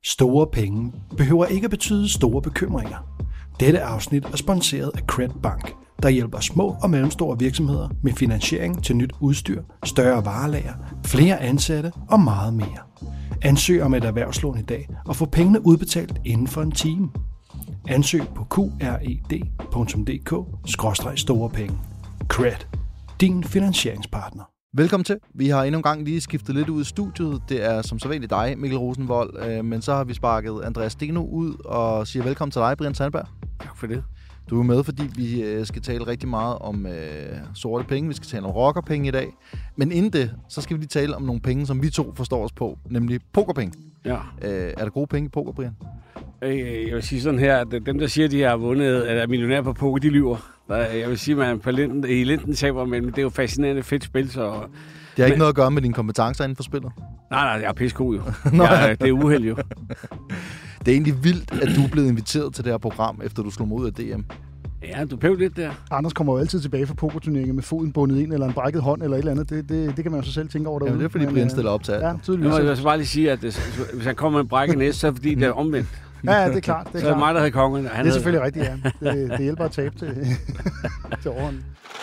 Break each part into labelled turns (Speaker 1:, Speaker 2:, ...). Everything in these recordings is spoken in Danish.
Speaker 1: Store penge behøver ikke at betyde store bekymringer. Dette afsnit er sponsoreret af Cred Bank, der hjælper små og mellemstore virksomheder med finansiering til nyt udstyr, større varelager, flere ansatte og meget mere. Ansøg om et erhvervslån i dag og få pengene udbetalt inden for en time. Ansøg på qred.dk/store penge. Cred. Din finansieringspartner.
Speaker 2: Velkommen til. Vi har endnu en gang lige skiftet lidt ud i studiet. Det er som sædvanligt dig, Mikkel Rosenvold, men så har vi sparket Andreas Steno ud og siger velkommen til dig, Brian Sandberg.
Speaker 3: Tak for det.
Speaker 2: Du er med, fordi vi skal tale rigtig meget om sorte penge. Vi skal tale om rockerpenge i dag. Men inden det, så skal vi lige tale om nogle penge, som vi to forstår os på, nemlig pokerpenge.
Speaker 3: Ja.
Speaker 2: Er der gode penge i poker, Brian?
Speaker 3: Jeg vil sige sådan her, at dem, der siger, at de har vundet, er millionær på poker, de lyver. Jeg vil sige, at man i Linden taber, men det er jo fascinerende fedt spil, så...
Speaker 2: Det har ikke noget at gøre med dine kompetencer inden for spillet?
Speaker 3: Nej, jeg er pissegod jo. Det er uheld jo.
Speaker 2: Det er egentlig vildt, at du er blevet inviteret til det her program, efter du slog mod af DM.
Speaker 3: Ja, du pævde lidt der.
Speaker 4: Anders kommer jo altid tilbage fra pokerturneringer med foden bundet ind, eller en brækket hånd, eller et eller andet. Det kan man jo så selv tænke over derude.
Speaker 2: Ja, det er fordi, Brian stiller op til alt.
Speaker 4: Ja, tydeligvis.
Speaker 3: Jeg vil bare lige sige, at hvis han kommer med en brækket næse, så er det fordi, det er omvendt.
Speaker 4: Ja, det er klart.
Speaker 3: Så er det mig, der havde kongen.
Speaker 4: Det er selvfølgelig rigtigt, ja. Det hjælper at tabe til overhånden.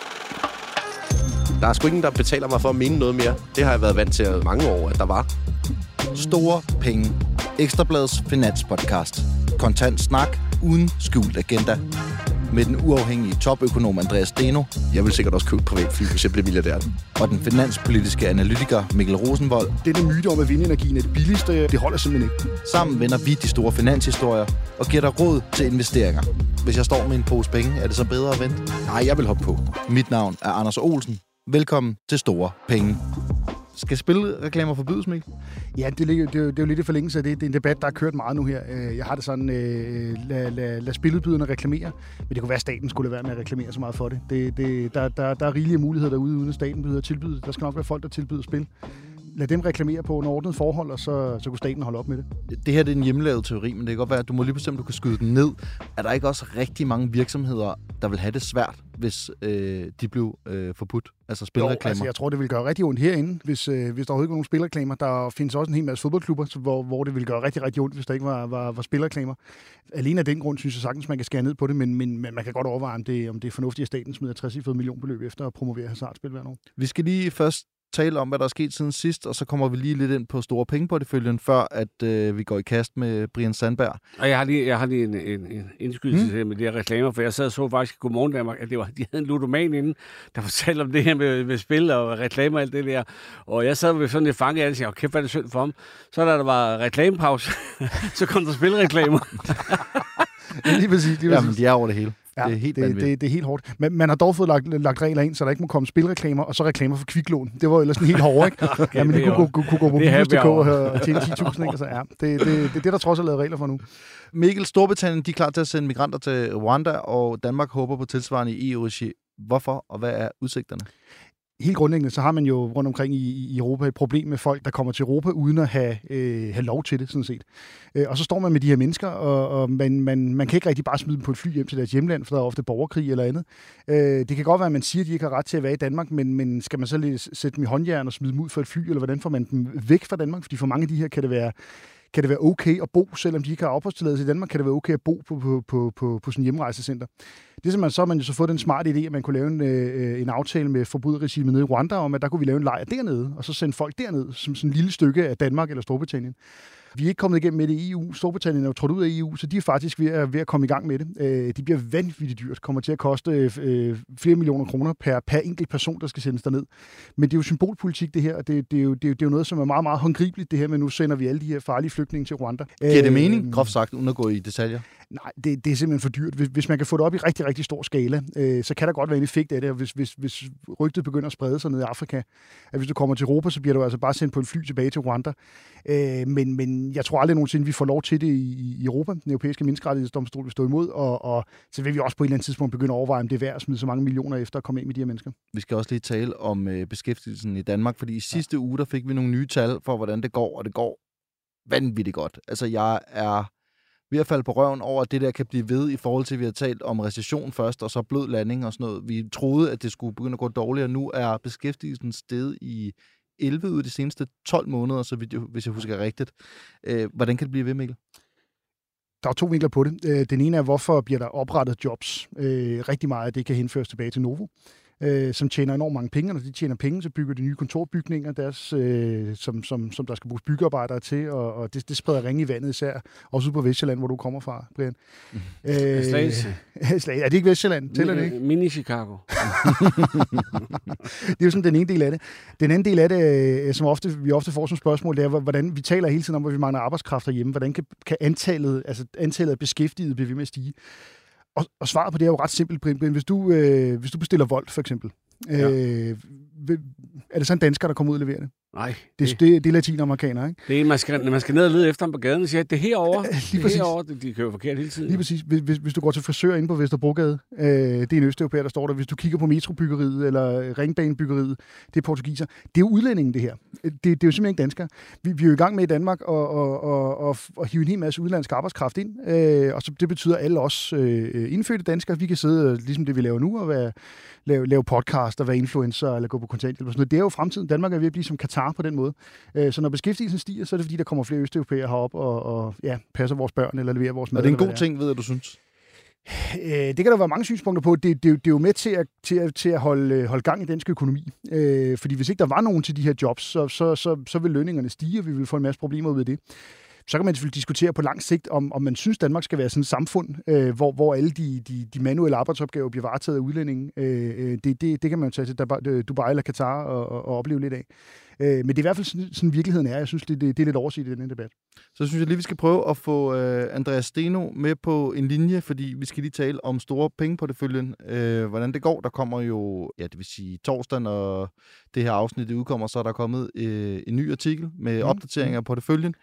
Speaker 5: Der er sgu ingen, der betaler mig for at mene noget mere. Det har jeg været vant til mange år, at der var.
Speaker 2: Store penge. Ekstrabladets finanspodcast. Kontant snak uden skjult agenda. Med den uafhængige topøkonom Andreas Steno.
Speaker 5: Jeg vil sikkert også købe et privatfly, hvis jeg bliver milliardær.
Speaker 2: Og den finanspolitiske analytiker Mikkel Rosenvold.
Speaker 4: Det myte om, at vindenergien er det billigste, det holder simpelthen ikke.
Speaker 2: Sammen vender vi de store finanshistorier og giver dig råd til investeringer. Hvis jeg står med en pose penge, er det så bedre at vente?
Speaker 5: Nej, jeg vil hoppe på.
Speaker 2: Mit navn er Anders Olsen. Velkommen til Store Penge. Skal spilreklamer forbydes, Mikkel?
Speaker 4: Ja, det er jo lidt i forlængelse af det. Det er en debat, der har kørt meget nu her. Jeg har det sådan, lad spiludbyderne reklamere, men det kunne være, at staten skulle lade være med at reklamere så meget for det. Der er rigelige muligheder derude, uden at staten byder tilbyde det. Der skal nok være folk, der tilbyder spil. Lad dem reklamere på under ordnet forhold, og så kunne staten holde op med det. Det
Speaker 2: her det er en hjemmelavet teori, men det kan godt være, at du må lige bestemme, at du kan skyde den ned. Er der ikke også rigtig mange virksomheder, der vil have det svært, hvis de blev forbudt? Altså spilreklamer?
Speaker 4: Jo, altså jeg tror, det vil gøre rigtig ondt herinde, hvis der overhovedet ikke var nogen spilreklamer. Der findes også en hel masse fodboldklubber, hvor det vil gøre rigtig, rigtig ondt, hvis der ikke var spilreklamer. Alene af den grund synes jeg sagtens, man kan skære ned på det, men man kan godt overveje, om det er fornuftigt, at staten smider 60 millionbeløb efter at promovere hasardspil hver år. Vi skal lige først tale om, hvad der er sket siden sidst, og så kommer vi lige lidt ind på store pengeporteføljen, før at vi går i kast med Brian Sandberg.
Speaker 3: Og jeg har lige en indskydelse med de her reklamer, for jeg sad og så faktisk i Godmorgen Danmark, at de havde en ludoman inden, der fortalte om det her med spil og reklamer og alt det der. Og jeg sad ved sådan et fange, og jeg sagde, kæft, hvad er det synd for ham. Så da der var reklamepause, så kom der spilreklamer.
Speaker 4: Lige præcis.
Speaker 2: Jamen, de er over det hele.
Speaker 4: Ja, det er helt hårdt. Men man har dog fået lagt regler ind, så der ikke må komme spilreklamer, og så reklamer for kviklån. Det var jo ellers sådan helt hårdt, ikke?
Speaker 3: Okay,
Speaker 4: ja, men det kunne gå på Plus.dk og tjene 10.000, ikke? Så ja, det er det, der trods har lavet regler for nu.
Speaker 2: Mikkel, Storbritannien, de er klar til at sende migranter til Rwanda, og Danmark håber på tilsvarende i EU-regi. Hvorfor, og hvad er udsigterne?
Speaker 4: Helt grundlæggende, så har man jo rundt omkring i Europa et problem med folk, der kommer til Europa uden at have lov til det, sådan set. Og så står man med de her mennesker, og man kan ikke rigtig bare smide dem på et fly hjem til deres hjemland, for der er ofte borgerkrig eller andet. Det kan godt være, at man siger, at de ikke har ret til at være i Danmark, men skal man så lige sætte dem i håndjern og smide dem ud for et fly, eller hvordan får man dem væk fra Danmark? Fordi for mange af de her kan det være okay at bo, selvom de ikke har opholdstilladelse i Danmark, kan det være okay at bo på sådan en hjemrejsecenter. Det så har man jo så fået den smarte idé, at man kunne lave en aftale med forbryderregimet nede i Rwanda om, at der kunne vi lave en lejr dernede, og så sende folk derned, som sådan en lille stykke af Danmark eller Storbritannien. Vi er ikke kommet igennem med det i EU. Storbritannien er jo trådt ud af EU, så de er faktisk ved at komme i gang med det. De bliver vanvittigt dyrt. Kommer til at koste flere millioner kroner per enkelt person, der skal sendes derned. Men det er jo symbolpolitik, det her, og det er jo noget, som er meget, meget håndgribeligt, det her, men nu sender vi alle de her farlige flygtninge til Rwanda.
Speaker 2: Giver det mening, groft sagt, uden at gå i detaljer?
Speaker 4: Nej, det er simpelthen for dyrt. Hvis man kan få det op i rigtig, rigtig stor skala, så kan der godt være en effekt af det, hvis rygtet begynder at sprede sig ned i Afrika. At hvis du kommer til Europa, så bliver du altså bare sendt på en fly tilbage til Rwanda. Men jeg tror aldrig nogensinde, vi får lov til det i Europa. Den europæiske menneskerettighedsdomstol vil stå imod, og så vil vi også på et eller andet tidspunkt begynde at overveje, om det er værd at smide så mange millioner efter at komme ind med de her mennesker. Vi skal også lige tale om beskæftigelsen i Danmark, fordi i sidste uge, der fik vi nogle nye tal for, hvordan det går, og det går vanvittigt godt. Altså, jeg er ved at falde på røven over, at det der kan blive ved i forhold til, at vi har talt om recession først, og så blød landing og sådan noget. Vi troede, at det skulle begynde at gå dårligere. Nu er beskæftigelsen steget i
Speaker 2: 11 ud af de seneste 12 måneder, så vidt hvis jeg husker rigtigt. Hvordan kan det blive ved, Mikkel?
Speaker 4: Der er 2 vinkler på det. Den ene er, hvorfor bliver der oprettet jobs? Rigtig meget af det kan henføres tilbage til Novo, som tjener enormt mange penge. Når de tjener penge, så bygger de nye kontorbygninger, som der skal bruges byggearbejdere til, og det spreder ringe i vandet især. Også ude på Vestjylland, hvor du kommer fra, Brian.
Speaker 3: Slagelse.
Speaker 4: Er det ikke Vestjylland? Tæller det ikke?
Speaker 3: Mini-Chicago.
Speaker 4: Det er jo sådan den ene del af det. Den anden del af det, som vi ofte får som spørgsmål, det er, hvordan vi taler hele tiden om, hvor vi mangler arbejdskraft derhjemme. Hvordan kan antallet af beskæftigede blive ved med at stige? Og svaret på det er jo ret simpelt, Brian. Hvis du bestiller Volt, for eksempel, er det så en dansker, der kommer ud og leverer det?
Speaker 3: Nej.
Speaker 4: Det er latinamerikanere, ikke?
Speaker 3: Det er, man skal ned og lede efter ham på gaden og sige, at det er herovre.
Speaker 4: Lige præcis.
Speaker 3: De kører forkert hele tiden.
Speaker 4: Lige præcis. Hvis du går til frisør inde på Vesterbrogade, det er en østeuropæer, der står der. Hvis du kigger på metrobyggeriet eller ringbanebyggeriet, det er portugiser. Det er jo udlændingen, det her. Det er jo simpelthen ikke danskere. Vi er jo i gang med i Danmark at hive en hel masse udenlandsk arbejdskraft ind, og så det betyder alle os indfødte danskere, vi kan sidde, ligesom det vi laver nu, og lave podcast og være influencer eller gå på kontanthjælp og sådan noget. Det er jo fremtiden. Danmark er ved at blive som Katar på den måde. Så når beskæftigelsen stiger, så er det fordi, der kommer flere østeuropæere herop og passer vores børn eller leverer vores mad.
Speaker 2: Og det er en god ting, ved du synes?
Speaker 4: Det kan der være mange synspunkter på. Det er jo med til at holde gang i dansk økonomi. Fordi hvis ikke der var nogen til de her jobs, så vil lønningerne stige, og vi vil få en masse problemer ud af det. Så kan man selvfølgelig diskutere på lang sigt, om man synes, Danmark skal være sådan et samfund, hvor alle de manuelle arbejdsopgaver bliver varetaget af udlændinge. Det kan man jo tage til Dubai eller Katar og opleve lidt af. Men det er i hvert fald sådan virkeligheden er. Jeg synes, det er lidt overset i den debat.
Speaker 2: Så synes jeg lige, vi skal prøve at få Andreas Steno med på en linje, fordi vi skal lige tale om store pengeporteføljen. Hvordan det går. Der kommer jo, det vil sige torsdag, når det her afsnit det udkommer, så er der kommet en ny artikel med opdateringer af porteføljen.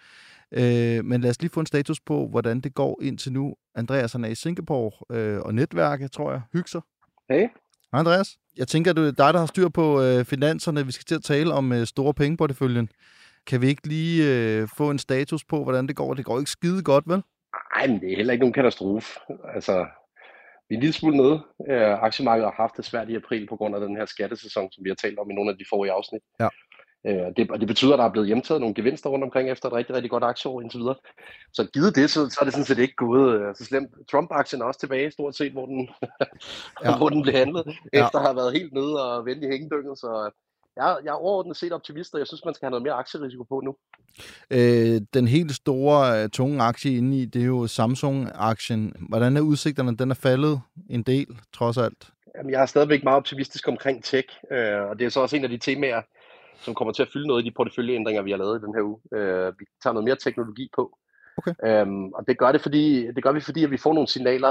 Speaker 2: Men lad os lige få en status på, hvordan det går indtil nu. Andreas er i Singapore og netværket, tror jeg. Hygge sig.
Speaker 5: Hey.
Speaker 2: Hej Andreas. Jeg tænker, det er dig, der har styr på finanserne. Vi skal til at tale om store pengeporteføljen. Kan vi ikke lige få en status på, hvordan det går? Det går ikke skide godt, vel?
Speaker 5: Nej, men det er heller ikke nogen katastrofe. Altså, vi er en lille smule nede. Aktiemarkedet har haft det svært i april på grund af den her skattesæson, som vi har talt om i nogle af de forrige afsnit. Ja. Det betyder, at der er blevet hjemtaget nogle gevinster rundt omkring efter et rigtig, rigtig godt aktieår indtil videre. Så givet det, så er det sådan set ikke gået så slemt. Trump-aktien er også tilbage stort set, hvor den, hvor den blev handlet, efter at have været helt nede og vendt i hængedynget. Så jeg er overordnet set optimist, og jeg synes, man skal have noget mere aktierisiko på nu.
Speaker 2: Den helt store, tunge aktie inde i, det er jo Samsung-aktien. Hvordan er udsigterne? Den er faldet en del, trods alt.
Speaker 5: Jamen, jeg er stadigvæk meget optimistisk omkring tech, og det er så også en af de temaer, som kommer til at fylde noget i de porteføljeændringer, vi har lavet i den her uge. Vi tager noget mere teknologi på. Okay. Og det gør vi, fordi at vi får nogle signaler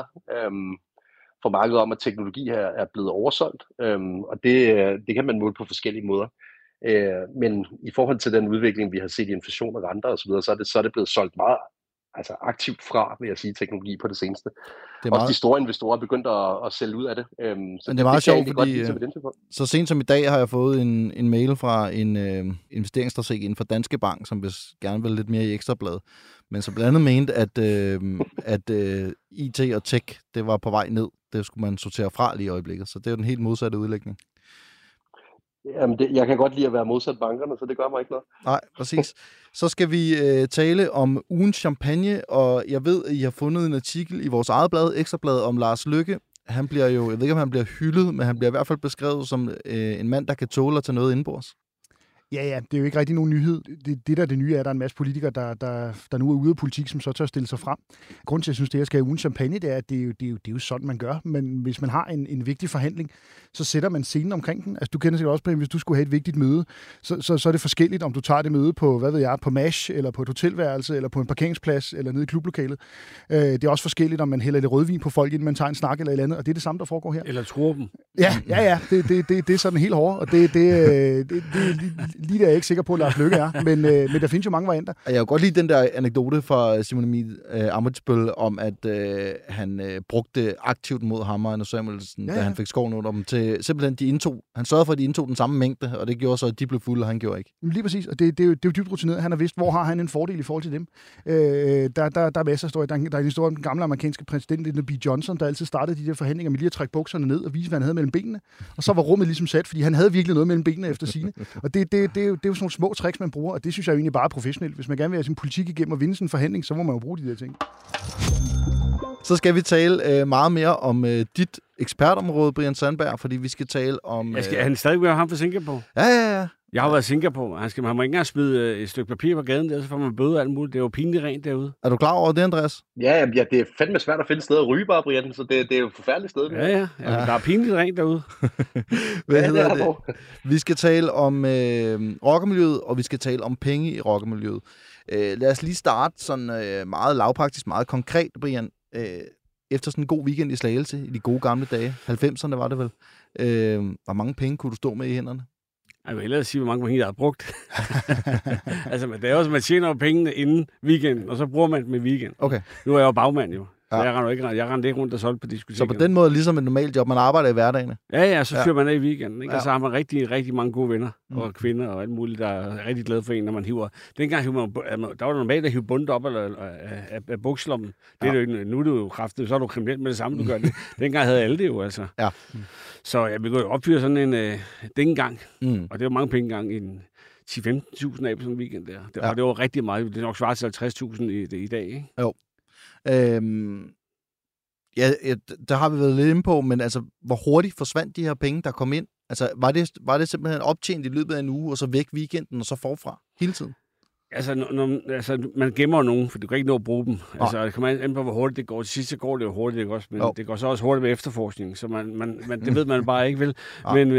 Speaker 5: fra markedet om, at teknologi her er blevet oversolgt. Og det kan man måle på forskellige måder. Men i forhold til den udvikling, vi har set i inflation og renter osv., så er det blevet solgt meget aktivt fra, vil jeg sige, teknologi på det seneste. Også de store investorer er begyndt at sælge ud af det. Så
Speaker 2: det er meget sjovt, fordi så sent som i dag har jeg fået en mail fra en investeringsstrateg inden for Danske Bank, som gerne vil lidt mere i Ekstrabladet, men som blandt andet mente, at IT og tech, det var på vej ned. Det skulle man sortere fra lige i øjeblikket. Så det er jo den helt modsatte udlægning.
Speaker 5: Jamen, jeg kan godt lide at være modsat bankerne, så det gør mig ikke noget.
Speaker 2: Nej, præcis. Så skal vi tale om ugens champagne, og jeg ved, at I har fundet en artikel i vores eget blad, Ekstrabladet, om Lars Løkke. Han bliver jo, jeg ved ikke, om han bliver hyldet, men han bliver i hvert fald beskrevet som en mand, der kan tåle at tage noget indenbords.
Speaker 4: Ja, det er jo ikke rigtig nogen nyhed. Det der det nye er, at der er en masse politikere, der nu er ude af politik, som så tør stille sig frem. Grunden til, at jeg synes, det her skal have ugen champagne, det er, at det er jo sådan, man gør. Men hvis man har en vigtig forhandling, så sætter man scenen omkring den. Altså, du kender sikkert også, Brian, hvis du skulle have et vigtigt møde, så er det forskelligt, om du tager det møde på, på MASH, eller på et hotelværelse, eller på en parkeringsplads, eller nede i klublokalet. Det er også forskelligt, om man hælder lidt rødvin på folk, inden man tager en snak eller et eller andet, og det er det samme, der foregår her.
Speaker 3: Eller truer dem.
Speaker 4: Ja, det er sådan helt hårdt, og det lige der er jeg ikke sikker på, at Lars Løkke er, men der findes jo mange varianter.
Speaker 2: Jeg kan godt lide den der anekdote fra Simon Emil Amitsbøll om, at han brugte aktivt mod ham og Anders Samuelsen, da han fik skoven under dem til simpelthen han sørgede for, at de indtog den samme mængde, og det gjorde så, at de blev fulde, og han gjorde ikke.
Speaker 4: Lige præcis, og det er jo dybt rutineret. Han har vidst, hvor har han en fordel i forhold til dem. Der er masser af historier. Der er en historie om den gamle amerikanske præsident, Lyndon B. Johnson, der altid startede de der forhandlinger med lige at trække bukserne ned og vise, hvad han havde mellem benene. Og så var rummet ligesom sat, fordi han havde virkelig noget mellem benene efter sine. Og det det er jo sådan nogle små tricks, man bruger, og det synes jeg jo egentlig bare er professionelt. Hvis man gerne vil have sin politik igennem og vinde sin forhandling, så må man jo bruge de der ting.
Speaker 2: Så skal vi tale meget mere om dit ekspertområde, Brian Sandberg, fordi vi skal tale om...
Speaker 3: Er han stadig ved ham for Singapore?
Speaker 2: Ja. Jeg
Speaker 3: har været i Singapore. Han må ikke engang smide et stykke papir på gaden der, så får man bøde og alt muligt. Det er jo pinligt rent derude.
Speaker 2: Er du klar over det, Andreas?
Speaker 5: Ja, det er fandme svært at finde steder at ryge bare, Brian, så det er jo et forfærdeligt sted.
Speaker 3: Ja. Der er pinligt rent derude.
Speaker 2: Hvad hedder det? Vi skal tale om rockermiljøet, og vi skal tale om penge i rockermiljøet. Lad os lige starte sådan meget lavpraktisk, meget konkret, Brian. Efter sådan en god weekend i Slagelse, i de gode gamle dage, 90'erne var det vel, hvor mange penge kunne du stå med i hænderne?
Speaker 3: Jeg vil hellere sige, hvor mange penge jeg har brugt. Altså, det er også, man tjener jo pengene inden weekenden, og så bruger man dem i weekend. Okay. Nu er jeg jo bagmand jo. Ja. Jeg rendte ikke rundt og solgte på diskotekerne.
Speaker 2: Så på den måde ligesom et normalt job, man arbejder i hverdagen?
Speaker 3: Ja, så fyrer man af i weekenden. Ikke? Ja. Og så har man rigtig, rigtig mange gode venner og kvinder og alt muligt, der er rigtig glade for en, når man hiver. Dengang der var det normalt at hive bundet op af bukslommen. Det er jo ikke, nu er du jo kraftigt, så er du kriminelt med det samme, du gør det. Dengang havde alle det jo, altså. Ja. Så jeg ville gå opføre sådan en dengang, og det var mange penge engang i en 10-15.000 af på sådan en weekend der. Og det var rigtig meget. Det er nok svaret til 50.000 i dag, ikke?
Speaker 2: Jo. Der har vi været lidt inde på, men altså, hvor hurtigt forsvandt de her penge, der kom ind? Altså, var det simpelthen optjent i løbet af en uge, og så væk weekenden, og så forfra hele tiden?
Speaker 3: Altså, man gemmer nogen, for du kan ikke nå at bruge dem. Altså, det kommer an på, hvor hurtigt det går. Til sidst går det jo hurtigt, ikke også? Men det går så også hurtigt med efterforskning, så det ved man bare ikke, vel? Men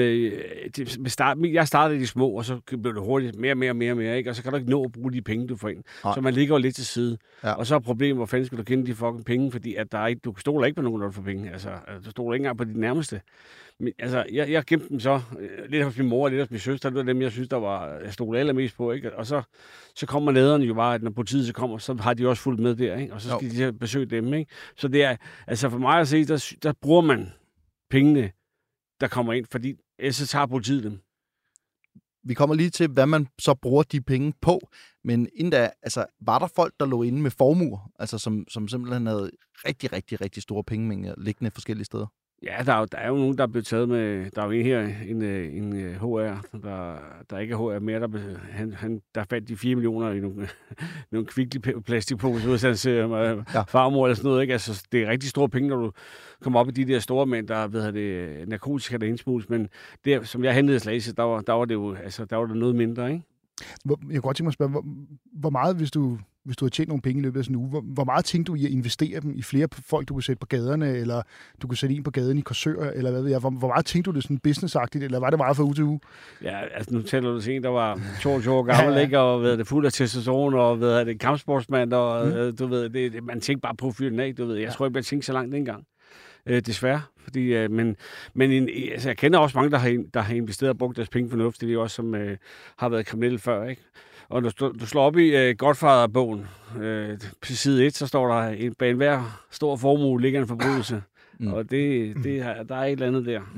Speaker 3: jeg startede i de små, og så blev det hurtigt mere, ikke? Og så kan du ikke nå at bruge de penge, du får ind. Så man ligger jo lidt til side. Ja. Og så er problemet, hvor fanden skal du kende de fucking penge, fordi at du stoler ikke på nogen, når du får penge. Altså, du stoler ikke engang på de nærmeste. Men, altså, jeg gemte dem så lidt hos min mor og lidt hos min søster. Det var dem, jeg synes, jeg stod allermest på, ikke? Og så kommer lederne jo bare, at når politiet så kommer, så har de også fulgt med der, ikke? Og så skal de besøge dem, ikke? Så det er, altså for mig at se, der bruger man pengene, der kommer ind, fordi så tager politiet dem.
Speaker 2: Vi kommer lige til, hvad man så bruger de penge på, men inden da, altså, var der folk, der lå inde med formuer, altså som simpelthen havde rigtig, rigtig, rigtig store pengemængder liggende forskellige steder?
Speaker 3: Ja, der er jo nogen, der er blevet taget med... Der er jo en HR, der ikke er HR mere. Der fandt de 4 millioner i nogle kvicklige plastikposer ud af hans farmor eller sådan noget. Ikke? Altså, det er rigtig store penge, når du kommer op i de der store mænd, der narkotika, der indsmugles. Men der, som jeg hentede i Slagelse, der var det jo der var det noget mindre, ikke?
Speaker 4: Jeg kunne godt tænke mig at spørge, hvor meget, hvis du har tjent nogle penge i løbet af sådan en uge, hvor meget tænkte du i at investere dem i flere folk, du kunne sætte på gaderne, eller du kunne sætte en på gaden i Korsør, eller hvad ved jeg? Hvor meget tænkte du det sådan businessagtigt, eller var det meget fra uge til uge?
Speaker 3: Ja, altså nu taler du til en, der var 22 år gammel, ikke, og det fuld af testosteron, og det kampsportsmand, og du ved, man tænkte bare på at fyre den af, du ved. Jeg tror ikke, jeg tænkte så langt dengang. Desværre, fordi, men altså, jeg kender også mange, der har investeret og brugt deres penge fornuftigt, det er også, som har været kriminelle før, ikke? Og du slår op i Godfather-bogen, på side 1, så står der, bag enhver stor formue ligger en forbrydelse, og der er et eller andet der.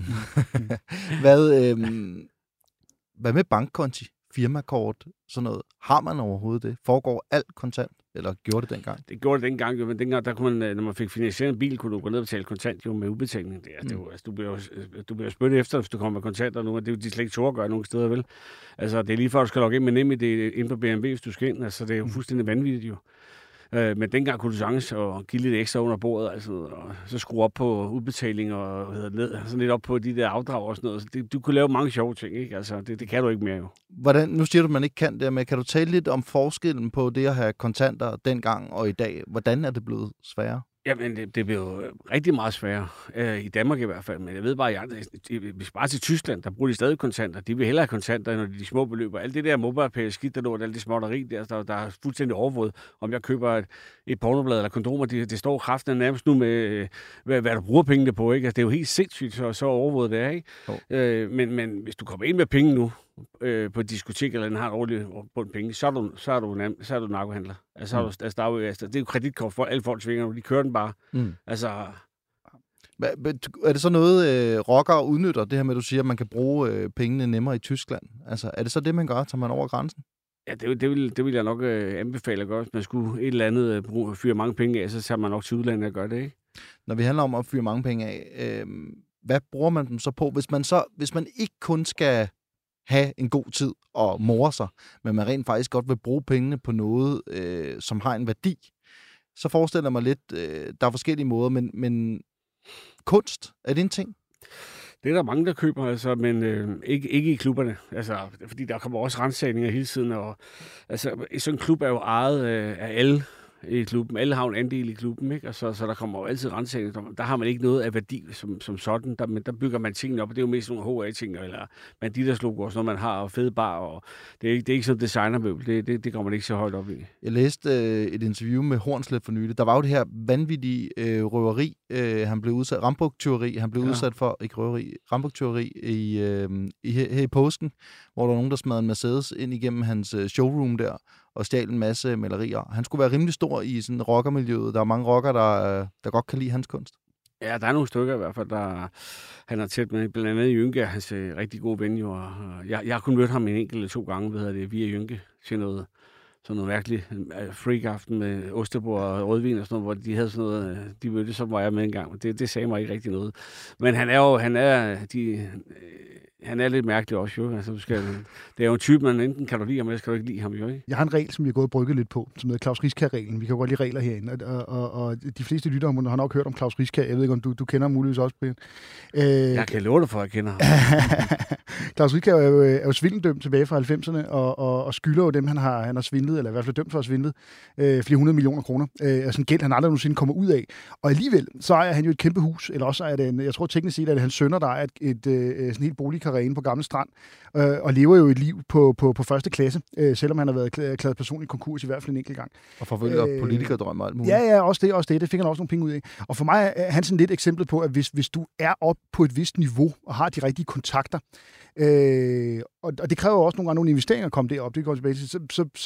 Speaker 2: Hvad med bankkonti, firmakort, sådan noget? Har man overhovedet det? Foregår alt kontant? Eller gjorde det dengang?
Speaker 3: Det gjorde det dengang, jo, men dengang, der kunne man, når man fik finansieret en bil, kunne du gå ned og betale kontant jo, med udbetaling. Du bliver spyttet efter, hvis du kommer med kontanter nu, og det er jo de slet ikke tårer at gøre nogle steder, vel? Altså, det er lige før, du skal logge ind med NemID ind på BMW, hvis du skal ind. Altså, det er jo fuldstændig vanvittigt, jo. Men dengang kunne du sagtens og give lidt ekstra under bordet, altså, og så skrue op på udbetaling og sådan lidt op på de der afdrag og sådan noget. Så du kunne lave mange sjove ting, ikke? Altså, det kan du ikke mere jo.
Speaker 2: Nu siger du, at man ikke kan det, men kan du tale lidt om forskellen på det at have kontanter dengang og i dag? Hvordan er det blevet sværere?
Speaker 3: Jamen, det blev jo rigtig meget sværere. I Danmark i hvert fald. Men jeg ved bare, hvis bare til Tyskland, der bruger de stadig kontanter. De vil hellere have kontanter, end de små beløb. Alt det der MobilePay, skidt der lort, alt det småtteri der er fuldstændig overvåget. Om jeg køber et pornoblad eller kondomer, det står kraften nærmest nu med, hvad du bruger pengene på. Ikke? Altså, det er jo helt sindssygt, så overvåget det er. Ikke? Men hvis du kommer ind med penge nu, på et diskotek, eller den har ordentligt på en penge, så er du narkohandler. Altså, det er jo kreditkort for alle folk svinger, de kører den bare. Altså...
Speaker 2: Er det så noget, rockere udnytter, det her med, at du siger, at man kan bruge pengene nemmere i Tyskland? Altså, er det så det, man gør? Tager man over grænsen?
Speaker 3: Ja, det vil jeg nok anbefale at gøre. Hvis man skulle et eller andet fyre mange penge af, så tager man nok til udlandet at gøre det, ikke?
Speaker 2: Når vi handler om at fyre mange penge af, hvad bruger man dem så på? Hvis man ikke kun skal have en god tid og more sig, men man rent faktisk godt vil bruge pengene på noget, som har en værdi, så forestiller jeg mig lidt, der er forskellige måder, men kunst, er det en ting?
Speaker 3: Det er der mange, der køber, altså, men ikke i klubberne. Altså, fordi der kommer også ransagninger hele tiden. Og, altså, sådan en klub er jo ejet af alle i klubben. Alle har en andel i klubben, ikke? Altså, så der kommer jo altid ransagninger. Der har man ikke noget af værdi som sådan. Men der bygger man tingene op, og det er jo mest nogle HA-ting, eller banditerslogo, og sådan noget, man har, og fede bar. Og det er ikke sådan designermøbel. Det kommer man ikke så højt op i. Jeg
Speaker 2: læste et interview med Hornslet for nylig. Der var jo det her vanvittige røveri. Han blev udsat, rambuktyveri, han blev udsat for, ikke røveri, rambuktyveri her i påsken, hvor der var nogen, der smadrede en Mercedes ind igennem hans showroom der, og stjal en masse malerier. Han skulle være rimelig stor i sådan rockermiljøet. Der er mange rockere, der godt kan lide hans kunst.
Speaker 3: Ja, der er nogle stykker i hvert fald, der han har tæt med. Blandt andet Jynke, hans rigtig gode ven jo. Jeg har kun mødt ham en enkelt eller 2 gange, via Jynke, til noget mærkeligt freak-aften med ostebord og rødvin og sådan noget, hvor de havde sådan noget, de mødte, så var jeg med en gang. Det sagde mig ikke rigtig noget. Men han er lidt mærkelig også, jo. Altså, det er jo en type, man enten kan du lide ham, eller skal du ikke lide ham, jo, ikke?
Speaker 4: Jeg har en regel, som vi har gået og brygget lidt på, som hedder Klaus Riskær-reglen. Vi kan jo godt lide regler herinde, og de fleste lyttere har nok hørt om Klaus Riskær. Jeg ved ikke, om du kender ham muligvis også, Brian.
Speaker 3: Jeg kan love dig for, at jeg kender ham.
Speaker 4: Klaus Riskær er jo svindeldømt tilbage fra 90'erne, og skylder jo dem, han har svindlet, eller i hvert fald dømt for at svindle, flere 100 millioner kroner. Sådan gæld, han aldrig nogensinde kommer ud af. Og alligevel, så ejer han jo et kæmpe hus, eller også er det, jeg tror teknisk set, at det hans sønner, der er et sådan helt boligkarrære på Gamle Strand, og lever jo et liv på første klasse, selvom han har været erklæret personlig konkurs i hvert fald en enkelt gang.
Speaker 2: Og forfølger politikerdrømme og alt muligt.
Speaker 4: Ja, også det. Det fik han også nogle penge ud af. Og for mig er han sådan lidt eksempel på, at hvis du er op på et vist niveau, og har de rigtige kontakter, og det kræver også nogle gange nogle investeringer at komme derop, det går tilbage til,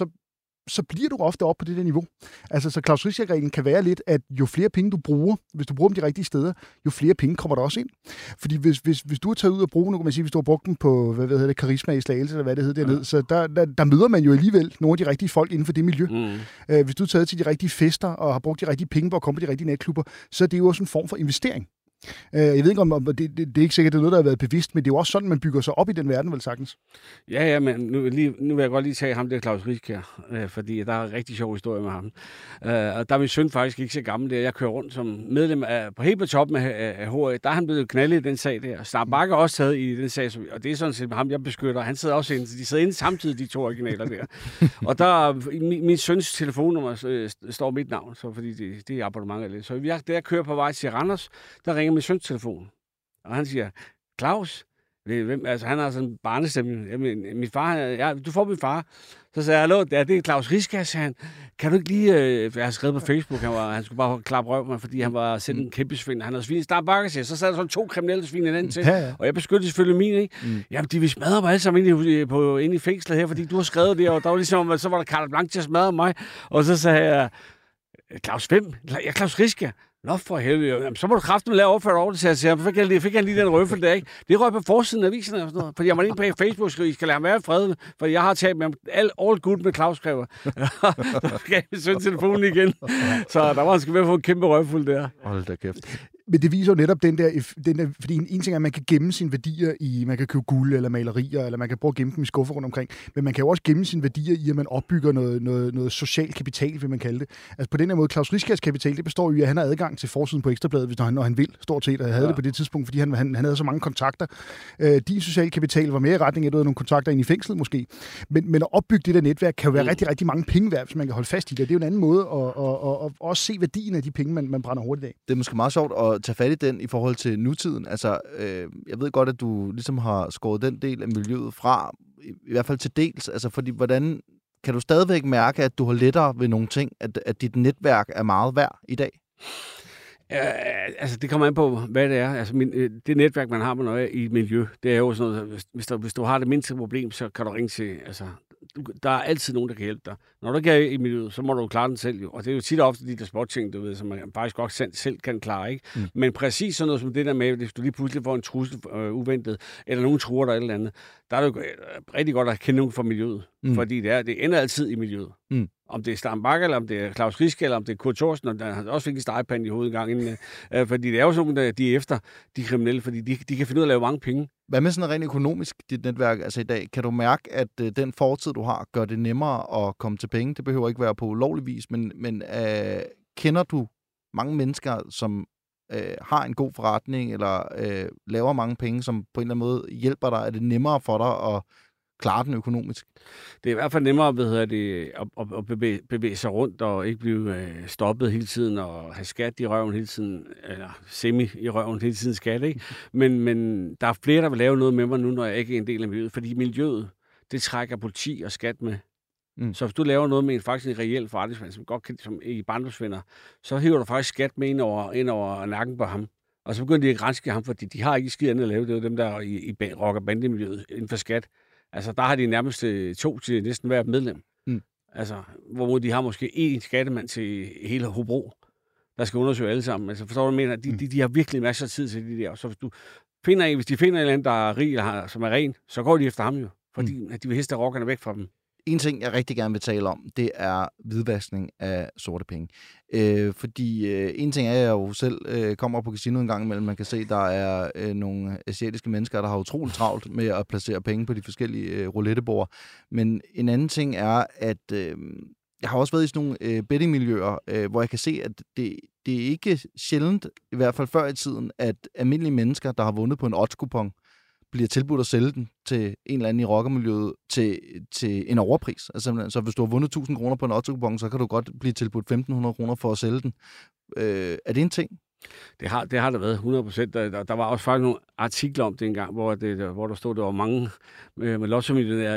Speaker 4: så bliver du ofte op på det der niveau. Altså, så Klaus Riskær-reglen kan være lidt, at jo flere penge du bruger, hvis du bruger dem de rigtige steder, jo flere penge kommer der også ind. Fordi hvis du har taget ud og bruge, nu kan man sige, hvis du har brugt dem på, Karisma i Slagelse, eller hvad det hedder dernede, så der møder man jo alligevel nogle af de rigtige folk inden for det miljø. Hvis du har taget til de rigtige fester, og har brugt de rigtige penge på at komme på de rigtige natklubber, så er det jo også en form for investering. Jeg ved ikke, om det er ikke sikkert, det er noget, der har været bevidst, men det er jo også sådan, man bygger sig op i den verden, vel sagtens.
Speaker 3: Ja, men nu vil jeg godt lige tage ham der, Klaus Riskær, fordi der er en rigtig sjov historie med ham. Og der er min søn faktisk ikke så gammel der. Jeg kører rundt som medlem på helt på toppen af HA. Der er han blevet knaldet i den sag der. Snart Bakke også taget i den sag, og det er sådan set ham, jeg beskytter. Han sidder også inde, de sidder inde samtidig, de 2 originaler der. Og der min søns telefonnummer står mit navn, så fordi det er abonnement. Så da jeg kører på vej til Randers, der ringer min søns telefon, og han siger, Klaus, altså han har sådan en barnestemme, min far, du får min far. Så sagde jeg, hallo, det er Klaus Riskær, sagde han. Kan du ikke lige, jeg har skrevet på Facebook, han skulle bare klappe røv mig, fordi han var selv en kæmpe svin. Han havde svinet Snart Bakke, så sad der sådan 2 kriminelle svin i den til, og jeg beskyttede selvfølgelig min, ikke? Jamen, de vil smadre mig alle sammen inde i fængslet her, fordi du har skrevet det, og der var ligesom, så var der carte blanche til at smadre mig. Og så sagde jeg, Klaus, hvem? Jeg er Klaus Riskær. Nå for helvede, jamen, så må du kraftigt lave overført over det, så jeg fik han lige den røffel der, ikke? Det røg på forsiden af avisen og sådan noget, fordi jeg var inde på Facebook og skrev, I skal lade ham være i fred, fordi jeg har talt med ham all good med Klaus skrev. Så gav jeg søn telefonen igen, så der var han skal være få en kæmpe røffel der.
Speaker 2: Hold da kæft.
Speaker 4: Men det viser jo netop den der, fordi en ting er, at man kan gemme sine værdier i, man kan købe guld eller malerier, eller man kan prøve at gemme dem i skuffer rundt omkring, men man kan jo også gemme sine værdier i, at man opbygger noget social kapital, vil man kalde det. Altså på den her måde, Klaus Riskærs kapital, det består jo i, at han har adgang til forsiden på Ekstrabladet, når han vil, stort set, og havde det på det tidspunkt, fordi han havde så mange kontakter. Din social kapital var mere i retning af, at du havde nogle kontakter ind i fængslet måske, men at opbygge det der netværk kan jo være rigtig, rigtig mange penge værd, hvis man kan holde fast i det. Det er jo en anden måde at også se værdien af de penge, man brænder hurtigt af.
Speaker 2: Det er måske meget sjovt at tage fat i den i forhold til nutiden. Altså, jeg ved godt, at du ligesom har skåret den del af miljøet fra, i hvert fald til dels. Altså, fordi hvordan kan du stadigvæk mærke, at du har lettere ved nogle ting, at dit netværk er meget værd i dag?
Speaker 3: Altså, det kommer an på, hvad det er. Altså, det netværk, man har med noget i et miljø, det er jo sådan noget, hvis du har det mindste problem, så kan du ringe til, altså, der er altid nogen, der kan hjælpe dig. Når du ikke er i miljøet, så må du klare den selv jo. Og det er jo tit og ofte de der småting, du ved, som man faktisk godt selv kan klare, ikke? Men præcis sådan noget som det der med, hvis du lige pludselig får en trussel uventet, eller nogen truer dig eller andet, der er det jo rigtig godt at kende nogen fra miljøet. Fordi det ender altid i miljøet. Om det er Stam Bakke, eller om det er Claus Riske, eller om det er Kurt Thorsen, og der også fik en stegepande i hovedet en gang inden. Fordi det er jo sådan, at de er efter de kriminelle, fordi de kan finde ud af at lave mange penge.
Speaker 2: Hvad med sådan rent økonomisk, dit netværk, altså i dag? Kan du mærke, at den fortid, du har, gør det nemmere at komme til penge? Det behøver ikke være på ulovlig vis, men kender du mange mennesker, som har en god forretning, eller laver mange penge, som på en eller anden måde hjælper dig? Er det nemmere for dig at klare den økonomisk?
Speaker 3: Det er i hvert fald nemmere at bevæge sig rundt og ikke blive stoppet hele tiden og have skat i røven hele tiden, eller semi i røven hele tiden skat, ikke? Men der er flere, der vil lave noget med mig nu, når jeg ikke er en del af miljøet, fordi miljøet, det trækker politi og skat med. Så hvis du laver noget med faktisk en reel forretningsmand, som godt kan, som i barndomsvenner, så hiver du faktisk skat med ind over nakken på ham. Og så begynder de at granske ham, fordi de har ikke skid andet at lave. Det er jo dem, der er i rock- og bandemiljøet inden for skat. Altså, der har de nærmest 2 til næsten hver medlem. Altså, hvor de har måske 1 skattemand til hele Hobro, der skal undersøge alle sammen. Altså, forstår du, mener, de har virkelig masser af tid til de der. Og så hvis de finder en eller anden, der er rig, eller som er ren, så går de efter ham jo. Fordi at de vil heste rockerne væk fra dem.
Speaker 2: En ting, jeg rigtig gerne vil tale om, det er hvidvaskning af sorte penge. Fordi en ting er, at jeg jo selv kommer på casino en gang imellem. Man kan se, der er nogle asiatiske mennesker, der har utroligt travlt med at placere penge på de forskellige roulettebord. Men en anden ting er, at jeg har også været i sådan nogle bettingmiljøer, hvor jeg kan se, at det er ikke sjældent, i hvert fald før i tiden, at almindelige mennesker, der har vundet på en oddskupon, bliver tilbudt at sælge den til en eller anden i rockermiljøet til en overpris. Altså, så hvis du har vundet 1.000 kroner på en oddskupon, så kan du godt blive tilbudt 1.500 kroner for at sælge den. Er det en ting?
Speaker 3: Det har der været 100%. Der var også faktisk nogle artikler om det engang, hvor der stod, der var mange med lottomillionærer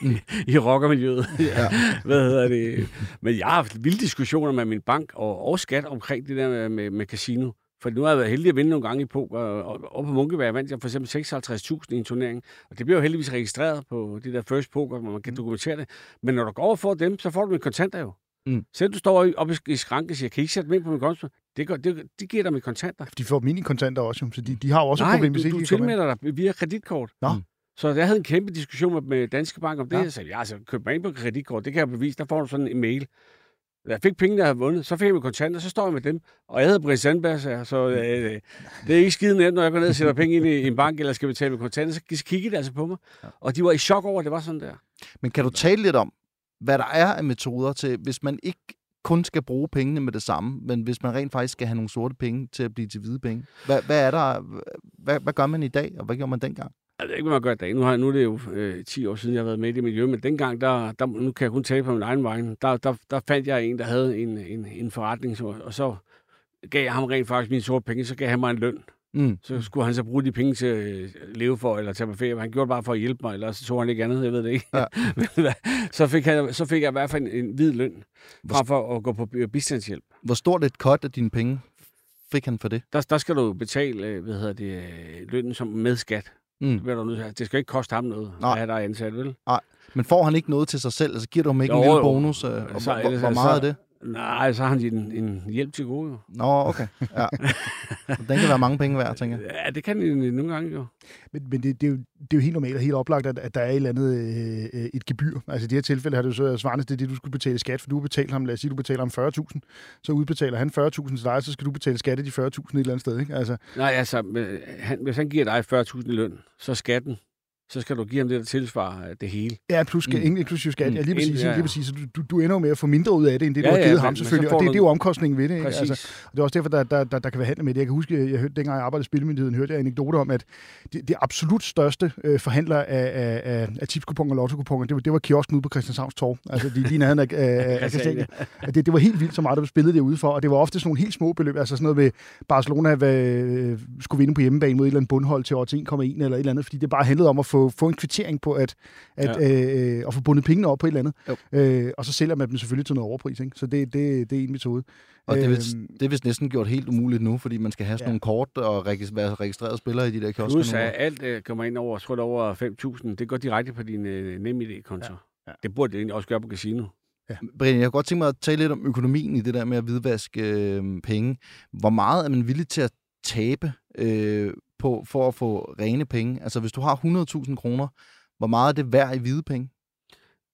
Speaker 3: i rockermiljøet. Ja. Hvad hedder det? Men jeg har haft vilde diskussioner med min bank og skat omkring det der med casino. For nu har jeg været heldig at vinde nogle gange i poker, og på Munkeberg vandt jeg for eksempel 56.000 i en turnering. Og det bliver jo heldigvis registreret på de der first poker, hvor man kan dokumentere det. Men når du går over for dem, så får du med kontanter jo. Selv du står oppe i skranken og siger, kan I ikke sætte dem ind på min konto? Det giver dig med kontanter.
Speaker 4: De får mini-kontanter også, så de har jo også et problem.
Speaker 3: Nej, du tilmelder dig via kreditkort. Så jeg havde en kæmpe diskussion med Danske Bank om det. Jeg sagde, køb mig ind på kreditkort, det kan jeg bevise. Der får du sådan en mail. Jeg fik penge, der havde vundet, så fik jeg med kontanter, så står jeg med dem. Og jeg hedder Brian Sandberg, så det er ikke skide nemt, når jeg går ned og sætter penge ind i en bank, eller skal betale med kontanter, så kiggede de altså på mig. Og de var i chok over, at det var sådan der.
Speaker 2: Men kan du tale lidt om, hvad der er af metoder til, hvis man ikke kun skal bruge pengene med det samme, men hvis man rent faktisk skal have nogle sorte penge til at blive til hvide penge? Hvad er der? Hvad gør man i dag, og hvad gjorde man dengang?
Speaker 3: Jeg ved ikke, hvad man gør i dag. Nu er det jo 10 år siden, jeg har været med i det miljø, men dengang, nu kan jeg kun tale på min egen vej, der fandt jeg en, der havde en forretning, og så gav jeg ham rent faktisk mine sorte penge, så gav han mig en løn. Så skulle han så bruge de penge til at leve for, eller tage på ferie. Han gjorde det bare for at hjælpe mig, eller så tog han ikke andet, jeg ved det ikke. Ja. så fik jeg i hvert fald en hvid løn, frem for at gå på bistandshjælp.
Speaker 2: Hvor stort et cut af dine penge fik han for det?
Speaker 3: Der skal du betale, lønnen som med skat. Det skal ikke koste ham noget, at have dig ansat, vel? Nej,
Speaker 2: men får han ikke noget til sig selv? Altså giver du ham ikke en lille bonus? Hvor meget er det?
Speaker 3: Nej, så har han en hjælp til gode, jo.
Speaker 2: Nå, okay. Ja. Den kan være mange penge værd, tænker jeg.
Speaker 3: Ja, det kan det nogle gange, jo.
Speaker 4: Men det er jo helt normalt og helt oplagt, at der er et eller andet et gebyr. Altså i det her tilfælde har det jo så svarende til det, du skulle betale skat, for du betaler ham, lad os sige, du betaler ham 40.000, så udbetaler han 40.000 til dig, så skal du betale skat af de 40.000 et eller andet sted, ikke? Altså.
Speaker 3: Nej, altså, hvis han giver dig 40.000 i løn, så skatten, så skal du give ham det, der tilsvarer det hele.
Speaker 4: Ja, plus inklusive skat. Ja, lige præcis. Så du ender jo med at få mindre ud af det, end det, du har givet ham selvfølgelig. Og det er jo omkostningen ved det. Ikke? Altså, og det er også derfor, der kan være handel med det. Jeg kan huske, jeg hørte, dengang jeg arbejdede i Spillemyndigheden, hørte jeg en anekdote om, at det absolut største forhandler af tipskuponer og lottokuponer, det var kiosken ude på Christianshavns Torv. Altså, de lige nærheden af Christiania. Det var helt vildt så meget, der spillede det ude for, og det var ofte sådan nogle helt små beløb. Altså sådan noget ved Barcelona skulle vinde på hjemmebane mod et eller andet bundhold til odds 1,1 eller et eller andet, fordi det bare handlede om at få en kvittering på at få bundet pengene op på et eller andet. Og så sælger man dem selvfølgelig til noget overpris. Ikke? Så det er en metode.
Speaker 2: Og det er vist næsten gjort helt umuligt nu, fordi man skal have sådan nogle kort og være registreret spillere i de der kiosker.
Speaker 3: Plus alt kommer ind over, tror jeg, over 5.000. Det går direkte på din NemID-konto. Ja. Det burde det egentlig også gøre på casino.
Speaker 2: Ja. Brian, jeg kunne godt tænke mig at tale lidt om økonomien i det der med at hvidvaske penge. Hvor meget er man villig til at tabe for at få rene penge? Altså hvis du har 100.000 kroner, hvor meget er det værd i hvide penge?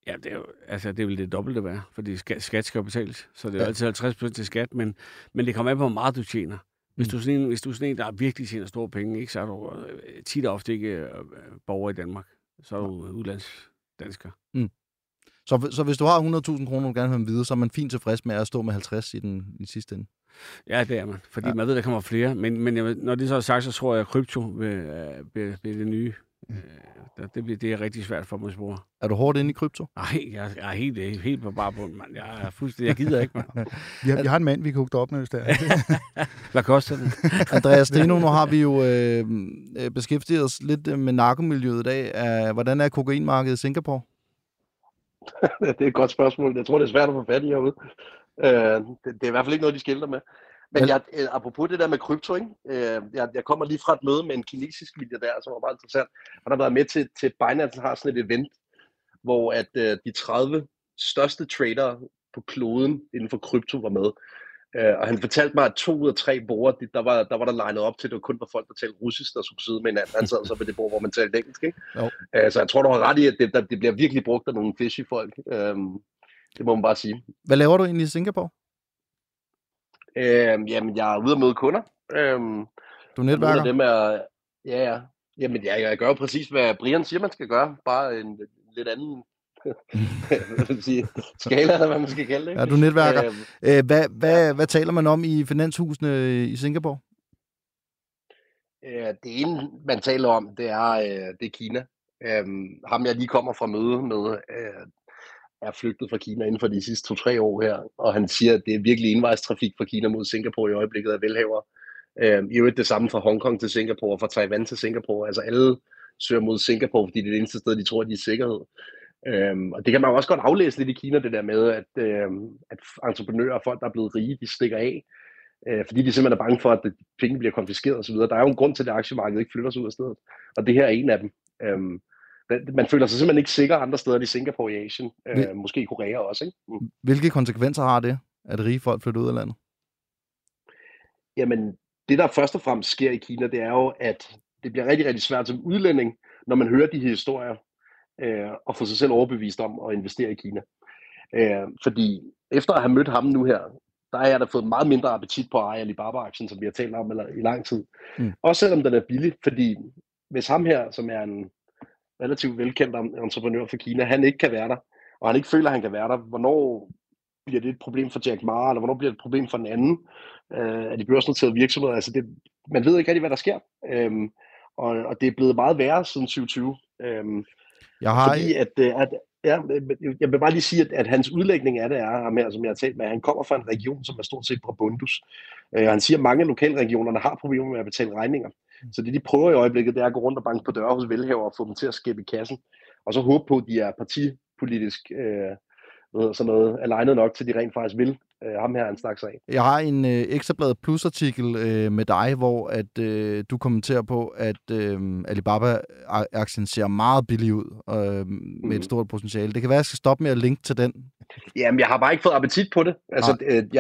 Speaker 3: Ja, det er jo det dobbelte værd, fordi skat skal jo betales. Så det er jo altid 50% til skat, men det kommer an på, hvor meget du tjener. Hvis du er sådan en, der virkelig tjener store penge, ikke, så er du tit og ofte ikke borger i Danmark. Så er du udlandsdansker.
Speaker 2: Mm. Så hvis du har 100.000 kroner, du gerne vil have videre, så er man fint tilfreds med at stå med 50 i sidste ende?
Speaker 3: Ja, det er man. Fordi man ved, der kommer flere. Men når det så er sagt, så tror jeg, at krypto vil det nye. Det er rigtig svært for mig at spore.
Speaker 2: Er du hårdt inde i krypto?
Speaker 3: Nej, jeg er helt på barbund, mand. Jeg gider ikke, mand.
Speaker 4: Vi har en mand, vi kan hugge op med, hvis det er.
Speaker 3: Hvad koster det?
Speaker 2: Andreas Steno, nu har vi jo beskæftiget os lidt med narkomiljøet i dag. Hvordan er kokainmarkedet i Singapore?
Speaker 5: Det er et godt spørgsmål. Jeg tror, det er svært at få fat i herude. Det er i hvert fald ikke noget, de skilter med. Men apropos det der med krypto, ikke? Jeg kommer lige fra et møde med en kinesisk milliardær, som var meget interessant. Han har været med til Binance har sådan et event, hvor at de 30 største tradere på kloden inden for krypto var med. Og han fortalte mig, at 2 ud af 3 borde, der var der legnet op til, at det kun var folk, der talte russisk, der skulle sidde med hinanden. Han sad så ved det bord, hvor man talte engelsk, ikke? Så jeg tror, du har ret i, at det bliver virkelig brugt af nogle fishy folk. Det må man bare sige.
Speaker 2: Hvad laver du egentlig i Singapore?
Speaker 5: Jamen, jeg er ude at møde kunder.
Speaker 2: Du netværker?
Speaker 5: Dem er, ja. Jamen, jeg gør jo præcis, hvad Brian siger, man skal gøre. Bare en lidt anden skala, eller hvad man skal kalde det.
Speaker 2: Ja, du netværker. Hvad taler man om i finanshusene i Singapore?
Speaker 5: Det ene, man taler om, det er Kina. Ham, jeg lige kommer fra møde med, er flygtet fra Kina inden for de sidste 2-3 år her, og han siger, at det er virkelig indvejstrafik fra Kina mod Singapore i øjeblikket af velhavere. I øvrigt det samme fra Hongkong til Singapore, fra Taiwan til Singapore. Altså alle søger mod Singapore, fordi det er det eneste sted, de tror, de er i sikkerhed. Og det kan man jo også godt aflæse lidt i Kina, det der med, at entreprenører og folk, der er blevet rige, de stikker af, fordi de simpelthen er bange for, at penge bliver konfiskeret osv. Der er jo en grund til, at aktiemarkedet ikke flytter sig ud af stedet, og det her er en af dem. Man føler sig simpelthen ikke sikker andre steder end i Singapore i Asien, måske i Korea også. Ikke?
Speaker 2: Hvilke konsekvenser har det, at rige folk flytter ud af landet?
Speaker 5: Jamen, det der først og fremmest sker i Kina, det er jo, at det bliver rigtig, rigtig svært som udlænding, når man hører de her historier, og få sig selv overbevist om at investere i Kina. Fordi efter at have mødt ham nu her, der har jeg da fået meget mindre appetit på at eje Alibaba-aktien, som vi har talt om i lang tid. Også selvom den er billig, fordi hvis ham her, som er en relativt velkendt entreprenør for Kina, han ikke kan være der, og han ikke føler, at han kan være der, hvornår bliver det et problem for Jack Ma, eller hvornår bliver det et problem for den anden af de børsnoterede virksomheder? Altså man ved ikke rigtig, hvad der sker. Og det er blevet meget værre siden 2020. Jeg vil bare lige sige, at hans udlægning af det er, ham her, som jeg har talt med, han kommer fra en region, som er stort set Brabundus. Han siger, at mange lokalregionerne har problemer med at betale regninger. Så det, de prøver i øjeblikket, det er at gå rundt og banke på døre hos velhavere og få dem til at skæppe i kassen. Og så håbe på, at de er partipolitisk sådan noget alignet nok til, de rent faktisk vil. Ham her, han snakker sig af.
Speaker 2: Jeg har en Ekstrabladet Plus-artikel med dig, hvor at du kommenterer på, at Alibaba-aktien ser meget billig ud med et stort potentiale. Det kan være, at jeg skal stoppe med at linke til den.
Speaker 5: Jamen, jeg har bare ikke fået appetit på det. Altså,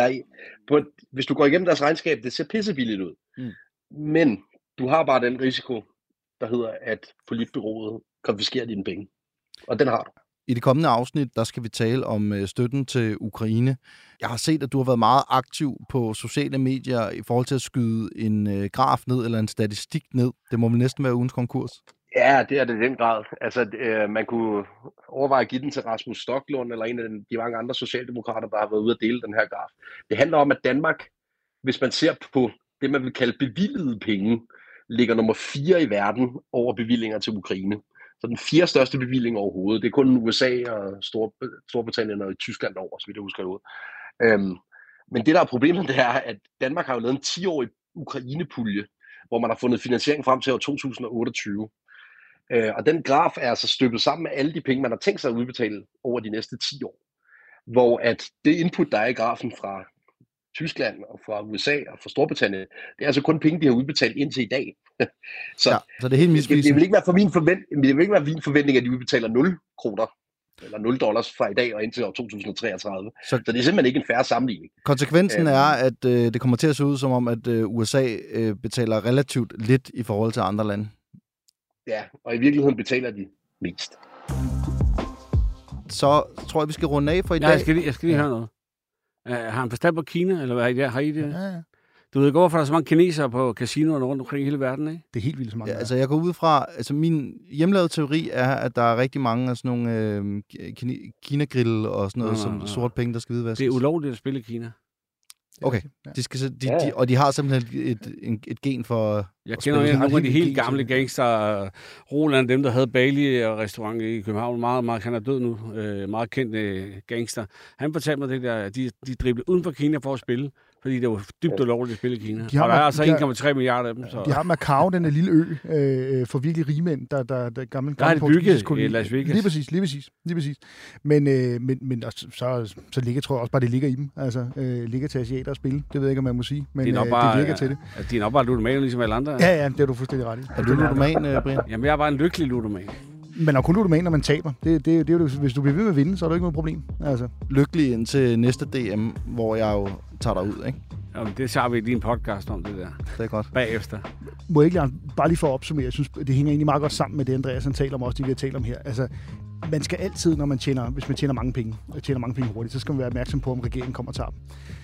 Speaker 5: hvis du går igennem deres regnskab, det ser pissebilligt ud. Men du har bare den risiko, der hedder, at politbureauet konfiskerer dine penge. Og den har du.
Speaker 2: I det kommende afsnit, der skal vi tale om støtten til Ukraine. Jeg har set, at du har været meget aktiv på sociale medier i forhold til at skyde en graf ned eller en statistik ned. Det må vel næsten være ugens konkurs.
Speaker 5: Ja, det er det i den grad. Altså, man kunne overveje at give den til Rasmus Stoklund eller en af de mange andre socialdemokrater, der har været ude at dele den her graf. Det handler om, at Danmark, hvis man ser på det, man vil kalde bevilgede penge, ligger nummer 4 i verden over bevillinger til Ukraine. Så den 4. største bevilling overhovedet. Det er kun USA og Storbritannien og Tyskland over, så vidt jeg husker ud. Men det, der er problemet, det er, at Danmark har jo lavet en 10-årig Ukraine-pulje, hvor man har fundet finansiering frem til år 2028. Og den graf er altså støbet sammen med alle de penge, man har tænkt sig at udbetale over de næste 10 år. Hvor at det input, der er i grafen fra Tyskland og fra USA og fra Storbritannien, det er altså kun penge, de har udbetalt indtil i dag.
Speaker 2: så det er helt misvisende.
Speaker 5: Det vil ikke være min forventning, at de udbetaler 0 kroner eller $0 fra i dag og indtil år 2033. Så det er simpelthen ikke en fair sammenligning.
Speaker 2: Konsekvensen er, at det kommer til at se ud som om, at USA betaler relativt lidt i forhold til andre lande.
Speaker 5: Ja, og i virkeligheden betaler de mest.
Speaker 2: så tror jeg, vi skal runde af for i dag.
Speaker 3: Jeg skal lige høre noget. Har han forstand på Kina, eller hvad har I det?
Speaker 4: Ja.
Speaker 3: Du ved godt, for der er så mange kinesere på casinoerne rundt omkring i hele verden, ikke?
Speaker 4: Det er helt vildt så mange.
Speaker 2: Ja, altså jeg går ud fra, altså min hjemmelavede teori er, at der er rigtig mange af sådan nogle Kina-grill og sådan noget, som sort penge, der skal vidvaskes.
Speaker 3: Det er ulovligt at spille i Kina.
Speaker 2: Okay, og de har simpelthen et gen for...
Speaker 3: Jeg kender nogle af de helt gamle gangster. Roland, dem der havde Bali-restaurant i København, meget han er død nu, meget kendt gangster. Han fortalte mig det der, de driblede uden for Kina for at spille, fordi det var dybt ulovligt at spille i Kina. Og der er altså 1,3 milliarder af dem. Så.
Speaker 4: De har Macau, den lille ø, for virkelig rigmænd, der gamle...
Speaker 3: Der er det bygget i Las Vegas.
Speaker 4: Lige præcis. Men så ligger, tror jeg også bare, det ligger i dem. Altså, ligger til asiater at spille. Det ved jeg ikke, om man må sige, men det virker til det.
Speaker 3: De er nok bare ludomaner, ligesom alle andre.
Speaker 4: Ja, det er du fuldstændig ret i.
Speaker 2: Er du ludoman, Brian?
Speaker 3: Jamen, jeg er bare en lykkelig ludoman.
Speaker 4: Man er kun ludoman, når man taber. Det er jo, hvis du bliver ved med at vinde, så er der ikke noget problem. Altså.
Speaker 2: Lykkelig indtil næste DM, hvor jeg jo tager dig ud, ikke?
Speaker 3: Jamen, det tager vi lige en podcast om, det der.
Speaker 2: Det er godt.
Speaker 3: Bagefter.
Speaker 4: Må jeg ikke bare lige for at opsummere, jeg synes, det hænger egentlig meget godt sammen med det, Andreas han taler om, også det vi har talt om her. Altså, man skal altid, hvis man tjener mange penge, hurtigt, så skal man være opmærksom på, om regeringen kommer og tager dem.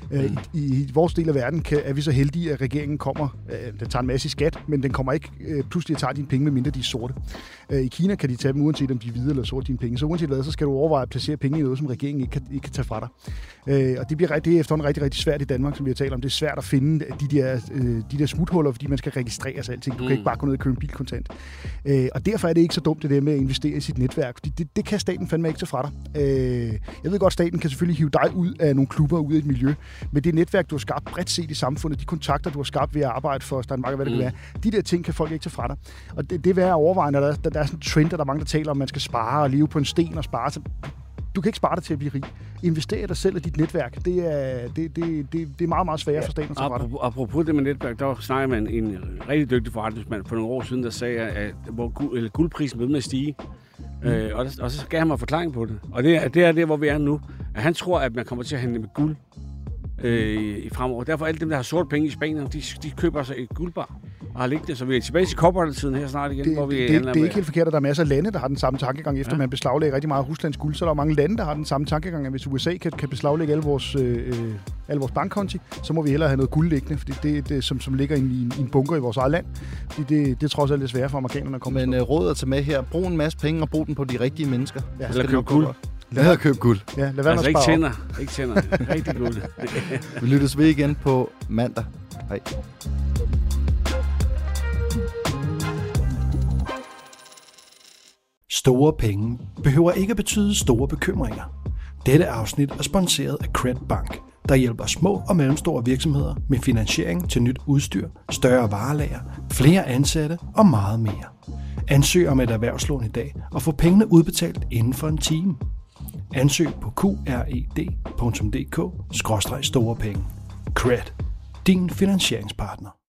Speaker 4: I vores del af verden er vi så heldige, at regeringen kommer, den tager en masse i skat, men den kommer ikke pludselig at tage dine penge, medmindre de er sorte. I Kina kan de tage dem, uanset om de er hvide eller sorte, dine penge. Så uanset hvad, så skal du overveje at placere penge i noget, som regeringen ikke kan tage fra dig. Og det er efterhånden rigtig, rigtig svært i Danmark, som vi har talt om. Det er svært at finde de der smuthuller, fordi man skal registrere sig alting. Du kan ikke bare gå ned og købe en bil kontant. Og derfor er det ikke så dumt, det der med at investere i sit netværk, fordi det kan staten fandme ikke tage fra dig. Jeg ved godt, staten kan selvfølgelig hive dig ud af nogle klubber, ud af et miljø, men det netværk, du har skabt bredt set i samfundet, de kontakter, du har skabt ved at arbejde for Steinmark, hvad det kan være, de der ting kan folk ikke tage fra dig. Og det er værd at overveje, når der er sådan en trend, der er mange, der taler om, man skal spare og leve på en sten og spare. Så du kan ikke spare dig til at blive rig. Investere dig selv og dit netværk. Det er meget, meget sværere for staten at tage fra dig.
Speaker 3: Apropos det med netværk, der snakker man en rigtig dygtig forretningsmand for nogle år siden, der sagde, at guldprisen ved med at stige. Og så gav han mig forklaring på det. Og det er der, hvor vi er nu. At han tror, at man kommer til at handle med guld i fremover. Derfor alle dem, der har sort penge i Spanien, de køber sig et guldbar og har liggende. Så vi er tilbage til koppertiden her snart igen.
Speaker 4: Det er ikke helt forkert, at der er masser af lande, der har den samme tankegang, efter man beslaglægger rigtig meget Ruslands guld. Så er der mange lande, der har den samme tankegang, at hvis USA kan beslaglægge alle vores bankkonti, så må vi hellere have noget guld liggende, fordi det som ligger i en bunker i vores eget land. Fordi det er trods alt lidt svært for amerikanerne at komme.
Speaker 2: Men råd at tage med her. Brug en masse penge og brug den på de rigtige mennesker.
Speaker 3: Ja, eller køb guld.
Speaker 2: Lad os købe guld.
Speaker 4: Ja, lad være med at
Speaker 3: spare op. Ikke tænder. Rigtig guld.
Speaker 2: Vi lyttes ved igen på mandag. Hej.
Speaker 1: Store penge behøver ikke at betyde store bekymringer. Dette afsnit er sponsoreret af Cred Bank, der hjælper små og mellemstore virksomheder med finansiering til nyt udstyr, større varelager, flere ansatte og meget mere. Ansøg om et erhvervslån i dag og få pengene udbetalt inden for en time. Ansøg på qred.dk/storepenge. Cred. Din finansieringspartner.